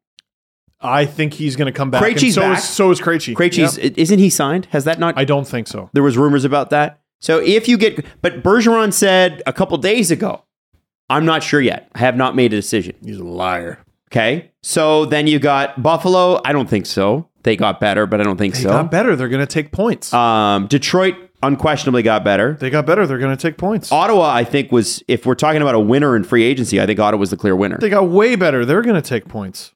I think he's going to come back. and Krejci's so back. Is, so is Krejci. Krejci's Yep. isn't he signed? Has that not? I don't think so. There was rumors about that. So if you get, but Bergeron said a couple days ago, I'm not sure yet. I have not made a decision. He's a liar. Okay, so then you got Buffalo. I don't think so. They got better, but I don't think They so. got better. They're going to take points. Um, Detroit unquestionably got better. they got better. They're going to take points. Ottawa, I think, was, if we're talking about a winner in free agency, I think Ottawa was the clear winner. They got way better. They're going to take points.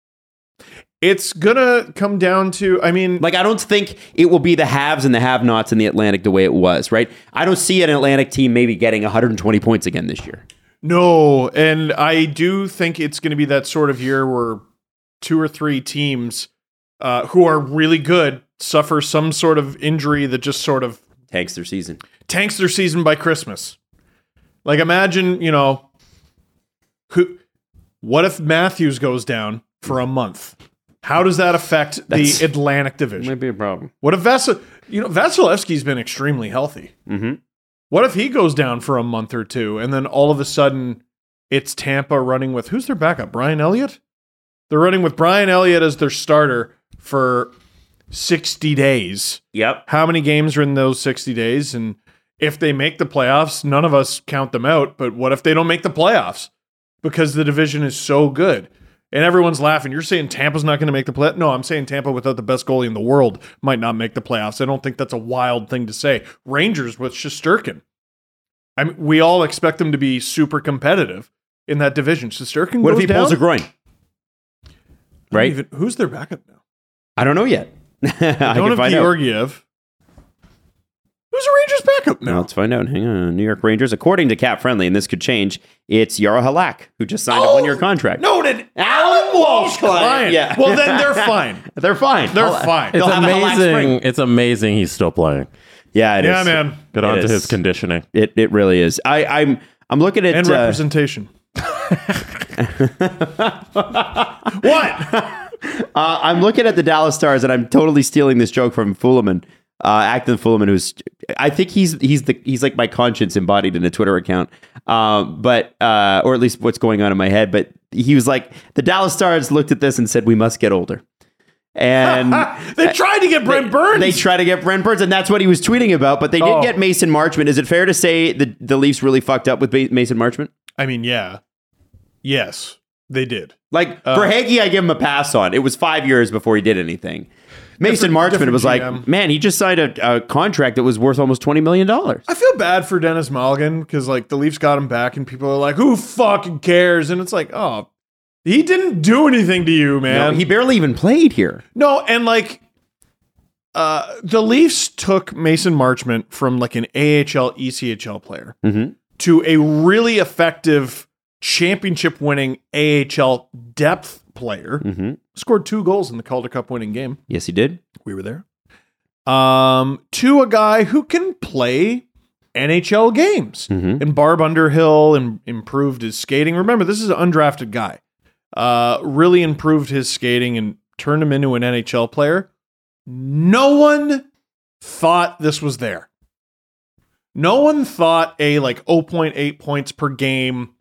It's going to come down to, I mean, Like, I don't think it will be the haves and the have-nots in the Atlantic the way it was, right? I don't see an Atlantic team maybe getting one hundred twenty points again this year. no. And I do think it's going to be that sort of year where two or three teams uh, who are really good suffer some sort of injury that just sort of Tanks their season. Tanks their season by Christmas. Like imagine, you know, who? What if Matthews goes down for a month? How does that affect That's, the Atlantic Division? Might be a problem. What if Vasil? You know, Vasilevsky's been extremely healthy. Mm-hmm. What if he goes down for a month or two, and then all of a sudden it's Tampa running with who's their backup? Brian Elliott. They're running with Brian Elliott as their starter for sixty days. Yep. How many games are in those sixty days? And if they make the playoffs, none of us count them out. But what if they don't make the playoffs because the division is so good? And everyone's laughing. You're saying Tampa's not going to make the play? No, I'm saying Tampa without the best goalie in the world might not make the playoffs. I don't think that's a wild thing to say. Rangers with Shesterkin. I mean, we all expect them to be super competitive in that division. Shesterkin What goes if he down? pulls a groin? Right? Even, who's their backup now? I don't know yet. I I can don't have find out. Georgiev. Who's the Rangers backup now? Now, let's find out. Hang on. New York Rangers, according to Cap Friendly, and this could change, it's Yara Halak, who just signed Oh, a one-year contract. Noted. Alan Walsh client. Client. Yeah. Well, then they're fine. They're fine. They're Hal- fine. It's They'll have a Halak amazing. spring. It's amazing he's still playing. Yeah, it Yeah, is. man. Good It on to is. his conditioning. It it really is. I, I'm I'm looking at And uh, representation. What? Uh, I'm looking at the Dallas Stars, and I'm totally stealing this joke from Fullerman, uh, Acton Fullerman, who's I think he's he's the he's like my conscience embodied in a Twitter account, um, but uh, or at least what's going on in my head. But he was like, the Dallas Stars looked at this and said, "We must get older." And they tried to get Brent they, Burns. They tried to get Brent Burns, and that's what he was tweeting about. But they did Oh. get Mason Marchment. Is it fair to say the the Leafs really fucked up with Ba- Mason Marchment? I mean, yeah. Yes, they did. Like, Uh, for Hagee, I give him a pass on. It was five years before he did anything. Mason Different- Marchment different was G like, M. man, he just signed a, a contract that was worth almost twenty million dollars. I feel bad for Dennis Mulligan because, like, the Leafs got him back, and people are like, "Who fucking cares?" And it's like, oh, he didn't do anything to you, man. No, he barely even played here. No, and like, uh, the Leafs took Mason Marchment from like an A H L, E C H L player Mm-hmm. to a really effective championship-winning A H L depth player. Mm-hmm. Scored two goals in the Calder Cup winning game. Yes, he did. We were there. Um, to a guy who can play N H L games. Mhm. And Barb Underhill and improved his skating. Remember, this is an undrafted guy. Uh, really improved his skating and turned him into an N H L player. No one thought this was there. No one thought a like zero point eight points per game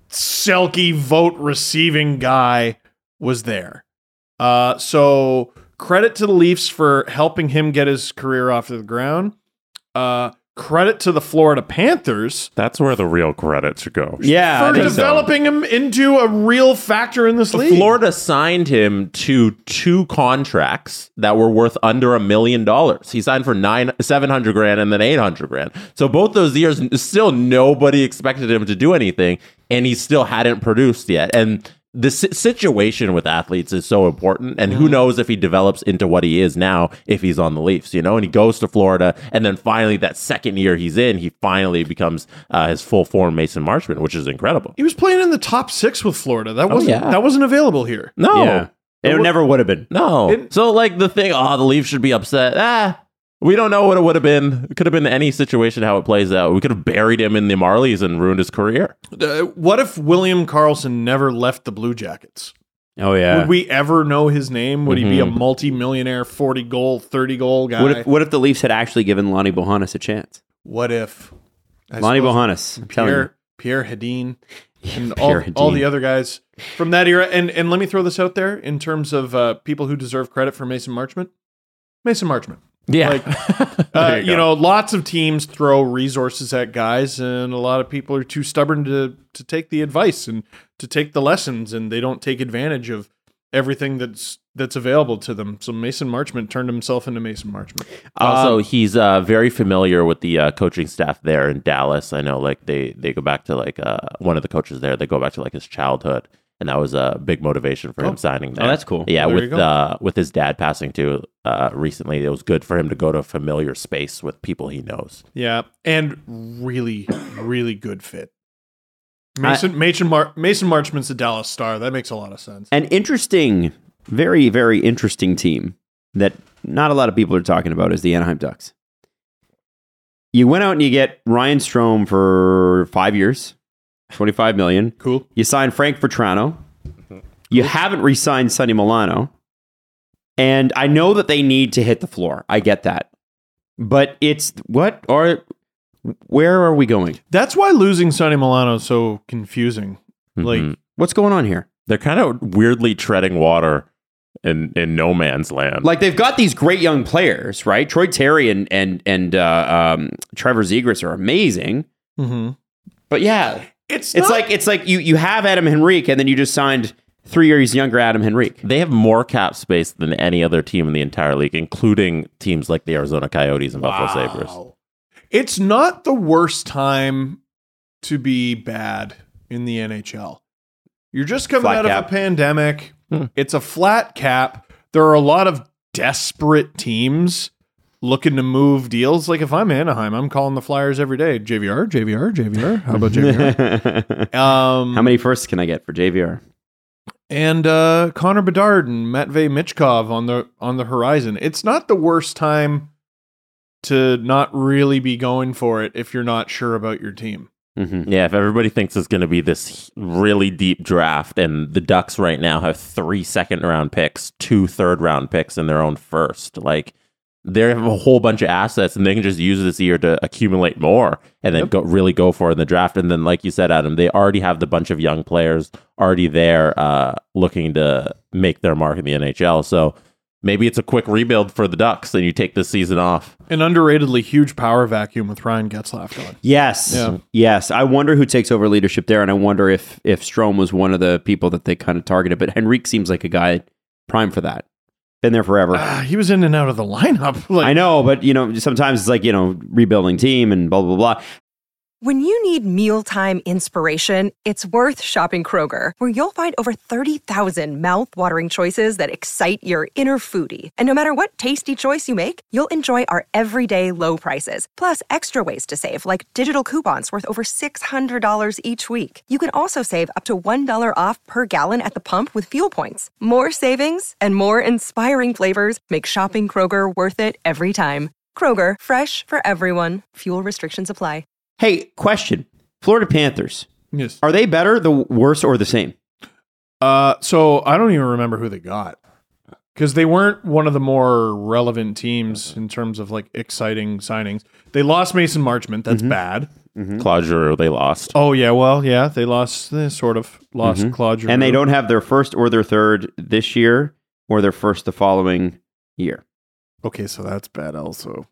Selke vote receiving guy was there. Uh, so credit to the Leafs for helping him get his career off the ground. Uh, credit to the Florida Panthers. That's where the real credit should go. Yeah, I for think so. developing him into a real factor in this league. Florida signed him to two contracts that were worth under a million dollars. He signed for nine, seven hundred grand, and then eight hundred grand. So both those years, still nobody expected him to do anything, and he still hadn't produced yet. And the si- situation with athletes is so important, and who knows if he develops into what he is now if he's on the Leafs, you know? And he goes to Florida, and then finally that second year he's in, he finally becomes uh, his full form Mason Marchment, which is incredible. He was playing in the top six with Florida. That wasn't yeah. that wasn't available here. No. Yeah. It never would have been. No. It- so, like, the thing, oh, the Leafs should be upset. Ah, we don't know what it would have been. It could have been any situation how it plays out. We could have buried him in the Marlies and ruined his career. Uh, what if William Karlsson never left the Blue Jackets? Oh, yeah. Would we ever know his name? Would he be a Mhm. multi-millionaire, forty goal, thirty goal guy? What if, what if the Leafs had actually given Lonnie Bohannes a chance? What if I Lonnie suppose Bohannes. I'm telling you. Pierre Pierre Hedin and Pierre all, all Hedin. the other guys from that era? And and let me throw this out there in terms of uh, people who deserve credit for Mason Marchment. Mason Marchment. Yeah. Like, uh, you, you know, lots of teams throw resources at guys, and a lot of people are too stubborn to to take the advice and to take the lessons, and they don't take advantage of everything that's that's available to them. So Mason Marchment turned himself into Mason Marchment. Also, he's uh, very familiar with the uh, coaching staff there in Dallas. I know, like, they, they go back to, like, uh, one of the coaches there, they go back to, like, his childhood. And that was a big motivation for Oh. him signing there. Oh, that's cool. Yeah, Well, there with you go. uh, with his dad passing too uh, recently, it was good for him to go to a familiar space with people he knows. Yeah, and really, really good fit. Mason Mason Mar- Mason Marchment's a Dallas Star. That makes a lot of sense. An interesting very, very interesting team that not a lot of people are talking about is the Anaheim Ducks. You went out and you get Ryan Strome for five years, twenty-five million dollars. Cool. You signed Frank Vetrano. You cool. haven't re-signed Sonny Milano. And I know that they need to hit the floor. I get that. But it's what are where are we going? That's why losing Sonny Milano is so confusing. Mm-hmm. Like, what's going on here? They're kind of weirdly treading water in, in no man's land. Like they've got these great young players, right? Troy Terry and and and uh, um, Trevor Zegras are amazing. Mm-hmm. But yeah, it's it's not- like it's like you you have Adam Henrique and then you just signed three years younger Adam Henrique. They have more cap space than any other team in the entire league, including teams like the Arizona Coyotes and Buffalo Wow. Sabres. It's not the worst time to be bad in the N H L. You're just coming Flat out cap. of a pandemic. Hmm. It's a flat cap. There are a lot of desperate teams looking to move deals. Like if I'm Anaheim, I'm calling the Flyers every day. J V R, J V R, J V R. How about J V R? um, How many firsts can I get for J V R? and uh, Connor Bedard and Matvei Michkov on the on the horizon. It's not the worst time to not really be going for it if you're not sure about your team. Mm-hmm. Yeah, if everybody thinks it's going to be this really deep draft, and the Ducks right now have three second round picks, two third round picks in their own first, like they have a whole bunch of assets, and they can just use this year to accumulate more, and then Yep. go really go for it in the draft. And then, like you said, Adam, they already have the bunch of young players already there, uh, looking to make their mark in the N H L. So maybe it's a quick rebuild for the Ducks, and you take this season off. An underratedly huge power vacuum with Ryan Getzlaf going. Yes. Yeah. Yes. I wonder who takes over leadership there, and I wonder if if Strome was one of the people that they kind of targeted. But Henrique seems like a guy prime for that. Been there forever. Uh, he was in and out of the lineup. Like, I know, but you know, sometimes it's like, you know, rebuilding team and blah, blah, blah. When you need mealtime inspiration, it's worth shopping Kroger, where you'll find over thirty thousand mouth-watering choices that excite your inner foodie. And no matter what tasty choice you make, you'll enjoy our everyday low prices, plus extra ways to save, like digital coupons worth over six hundred dollars each week. You can also save up to one dollar off per gallon at the pump with fuel points. More savings and more inspiring flavors make shopping Kroger worth it every time. Kroger, fresh for everyone. Fuel restrictions apply. Hey, question. Florida Panthers. Yes. Are they better, the worse, or the same? Uh, so I don't even remember who they got because they weren't one of the more relevant teams in terms of like exciting signings. They lost Mason Marchment. That's Mhm. bad. Mm-hmm. Claude Giroux, they lost. Oh yeah, well yeah, they lost. They sort of lost Mhm. Claude Giroux. And they don't have their first or their third this year or their first the following year. Okay, so that's bad also.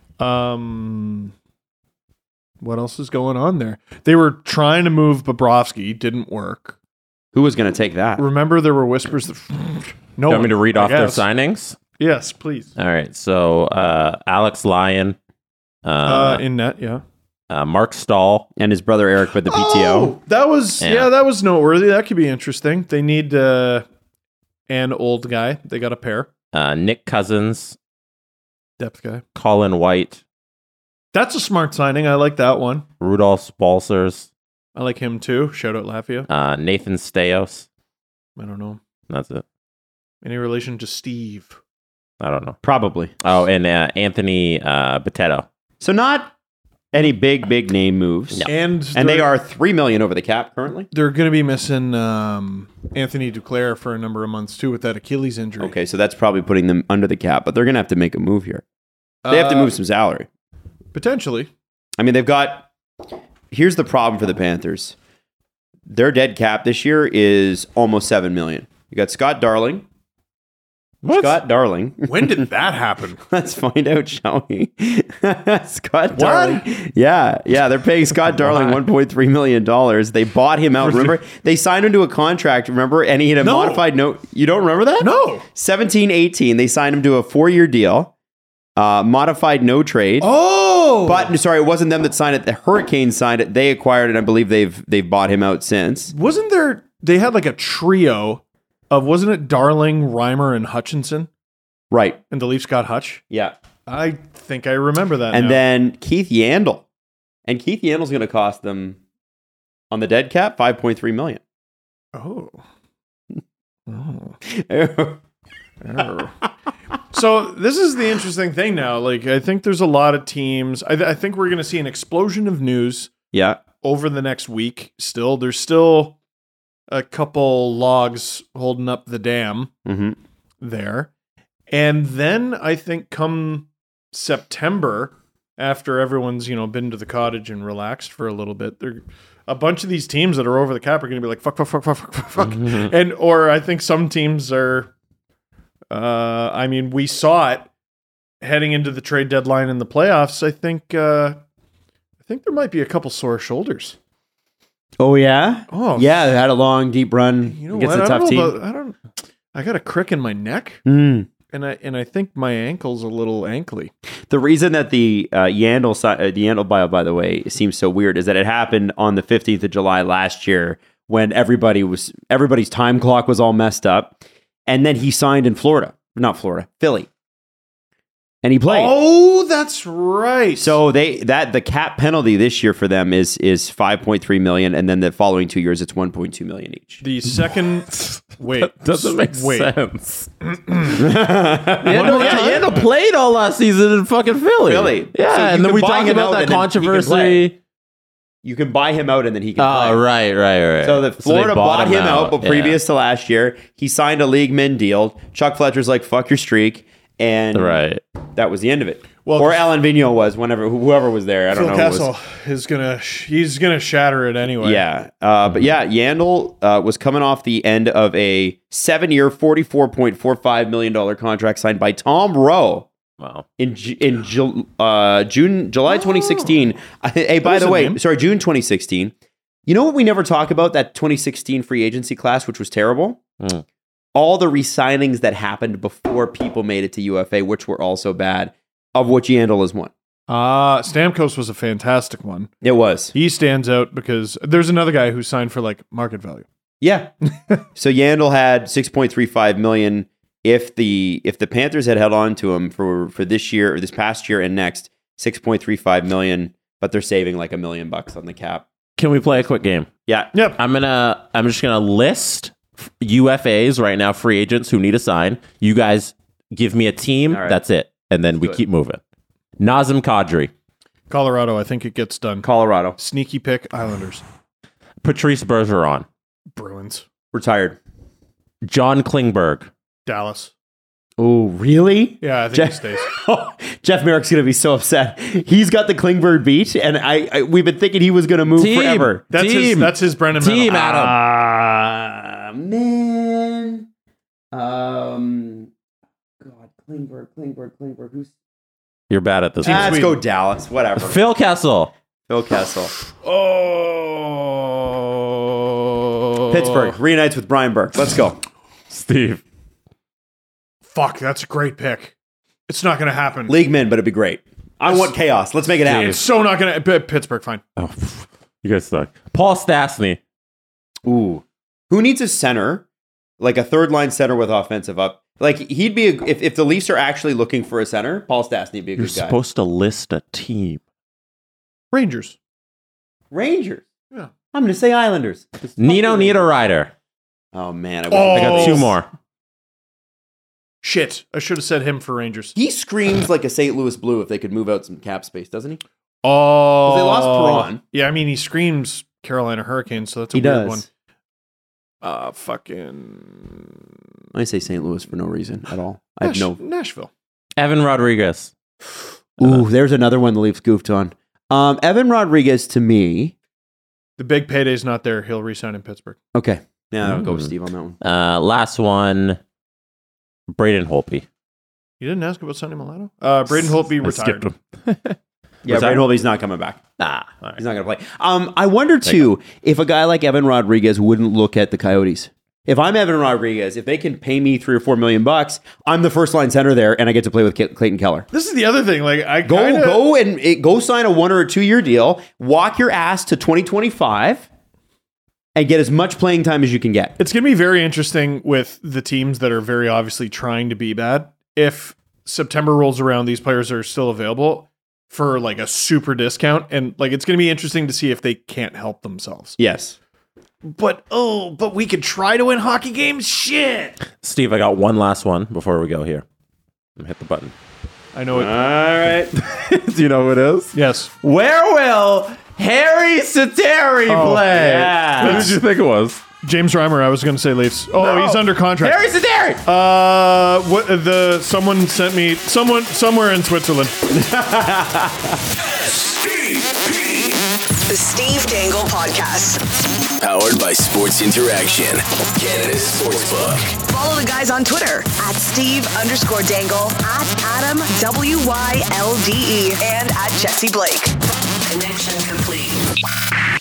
Um, what else is going on there? They were trying to move Bobrovsky, didn't work. Who was going to take that? Remember, there were whispers that no. You want me to one, read I off their guess. signings? Yes, please. All right. So uh, Alex Lyon, uh, Uh, in net, yeah. uh, Mark Stahl, And his brother Eric with the P T O. Oh, that was yeah. Yeah. that was noteworthy. That could be interesting. They need uh, an old guy. They got a pair uh, Nick Cousins, depth guy. Colin White, That's a smart signing. I like that one. Rudolph Balsers, I like him too. Shout out Lafayette. uh, Nathan Steos. I don't know That's it. any relation to Steve. I don't know. Probably. Oh, and uh, Anthony uh, Botetto. So not any big, big name moves. No. And And they they're- are three million over the cap currently. They're going to be missing um, Anthony Duclair for a number of months too with that Achilles injury. Okay, so that's probably putting them under the cap, but they're going to have to make a move here. They have to Uh, move some salary. potentially. I mean, they've got. Here's the problem for the Panthers. Their dead cap this year is almost seven million. You got Scott Darling. What? Scott Darling. When did that happen? Let's find out, shall we? Scott Darling. Yeah, yeah. They're paying Scott Darling one point three million dollars. They bought him out. Remember, they signed him to a contract. Remember, and he had a No. modified note. You don't remember that? No. seventeen eighteen. They signed him to a four-year deal. Uh, modified no trade. Oh, But sorry, it wasn't them that signed it. The Hurricanes signed it. They acquired it. I believe they've they've bought him out since. wasn't there? They had like a trio of wasn't it Darling, Reimer, and Hutchinson, Right. and the Leafs got Hutch. Yeah. I think I remember that. And now. then Keith Yandel. And Keith Yandel's going to cost them on the dead cap five point three million. oh, oh. So this is the interesting thing now. Like, I think there's a lot of teams. I, th- I think we're going to see an explosion of news. Yeah. Over the next week. Still, there's still a couple logs holding up the dam mm-hmm. there, and then I think come September, after everyone's you know been to the cottage and relaxed for a little bit, there a bunch of these teams that are over the cap are going to be like fuck, fuck, fuck, fuck, fuck, fuck, fuck. Mm-hmm. And or I think some teams are. Uh, I mean, we saw it heading into the trade deadline in the playoffs. I think, uh, I think there might be a couple sore shoulders. Oh yeah, oh yeah. They had a long, deep run you know against what? a I tough don't know team. about- I don't. I got a crick in my neck, Mm. and I and I think my ankle's a little ankly. The reason that the uh, Yandel si- uh, the Yandel bio, by the way, seems so weird is that it happened on the fifteenth of July last year when everybody was everybody's time clock was all messed up, and then he signed in Florida. Not Florida, Philly. And he played. Oh, that's right. So they that the cap penalty this year for them is is five point three million, and then the following two years it's one point two million each. The second wait That doesn't make wait. sense. Yandel, yeah, Yandel played all last season in fucking Philly. Philly. Yeah, So you and then can we buy talked him about out that and then he can controversy. play. You can buy him out and then he can Oh, play. right, right, right. So the they Florida bought him out, but yeah. previous to last year, he signed a league min deal. Chuck Fletcher's like, fuck your streak. And Right. that was the end of it. Well, or Alan Vigneault was, whenever whoever was there. I don't Phil know. who it was. Kessel is gonna he's gonna shatter it anyway. Yeah. Uh, but yeah, Yandel uh, was coming off the end of a seven-year, forty-four point four five million dollars contract signed by Tom Rowe. Wow. In Ju- in Ju- uh, June, July twenty sixteen. Uh, hey, by There's the a way, name. sorry, June twenty sixteen. You know what we never talk about? That twenty sixteen free agency class, which was terrible? Mm. All the re-signings that happened before people made it to U F A, which were also bad, of which Yandel is one. Uh Stamkos was a fantastic one. It was. He stands out because there's another guy who signed for like market value. Yeah. So Yandel had six point three five million dollars. If the if the Panthers had held on to him for, for this year or this past year and next, six point three five million dollars, but they're saving like a million bucks on the cap. Can we play a quick game? Yeah. Yep. I'm gonna. I'm just gonna list U F As right now, free agents who need a sign. You guys give me a team. All right. That's it, and then we Do it. keep moving. Nazem Kadri, Colorado, I think it gets done. Colorado. Sneaky pick, Islanders. Patrice Bergeron, Bruins. Retired. John Klingberg, Dallas. Oh, really? Yeah, I think Jeff, he stays. Jeff Merrick's going to be so upset. He's got the Klingberg beat, and I, I we've been thinking he was going to move Team. forever. That's his Team. that's his Brendan Team, Mennel. Adam. Ah, man. Um, God, Klingberg, Klingberg, Klingberg. Who's? You're bad at this. Ah, one. let's Sweden. go Dallas. Whatever. Phil Kessel, Phil Kessel. Oh, Pittsburgh reunites with Brian Burke. Let's go. Steve, Fuck, that's a great pick. It's not going to happen. League min, but it'd be great. I want chaos. Let's make it happen. It's so not going to. Pittsburgh, fine. oh, you guys suck. Paul Stastny, Ooh. Who needs a center? Like a third line center with offensive up. Like he'd be a, if if the Leafs are actually looking for a center, Paul Stastny would be a you're good guy. supposed to list a team. Rangers. Rangers. Yeah. I'm going to say Islanders. Just fuck Nino the Rangers. Niederreiter. Oh man, I, wish Oh. I got two more. Shit, I should have said him for Rangers. He screams like a Saint Louis Blue if they could move out some cap space, doesn't he? Oh, they lost Perron. Yeah, I mean he screams Carolina Hurricanes, so that's a He weird does. one. Uh, fucking I say Saint Louis for no reason at all. I have Nash- no. Nashville. Evan Rodriguez. Ooh, there's another one the Leafs goofed on. Um, Evan Rodriguez to me. The big payday's not there. He'll resign in Pittsburgh. Okay, yeah, I'll go with Mm. Steve on that one. Uh, last one. Braden Holtby. You didn't ask about Sonny Milano? Uh, Braden Holtby I retired. skipped him. Yeah, What's that? Braden Holtby's not coming back. Nah, all right. He's not going to play. Um, I wonder too if a guy like Evan Rodriguez wouldn't look at the Coyotes. If I'm Evan Rodriguez, if they can pay me three or four million bucks, I'm the first line center there, and I get to play with K- Clayton Keller. This is the other thing. Like I Go, kinda, go, and it, go sign a one or a two year deal. Walk your ass to twenty twenty-five, and get as much playing time as you can get. It's going to be very interesting with the teams that are very obviously trying to be bad. If September rolls around, these players are still available for like a super discount, and like it's going to be interesting to see if they can't help themselves. Yes. but oh, but we could try to win hockey games. Shit. Steve, I got one last one before we go here. Hit the button. I know it. All right. Do you know who it is? Yes. Where will Harry Sateri Oh, play? yeah. Who did you think it was? James Reimer. I was going to say Leafs. Oh, No. he's under contract. Harry Sateri. Uh, what the? Someone sent me someone somewhere in Switzerland. The Steve Dangle Podcast. Powered by Sports Interaction, Canada's sportsbook. Follow the guys on Twitter at Steve underscore Dangle, at Adam W Y L D E, and at Jesse Blake. Connection complete.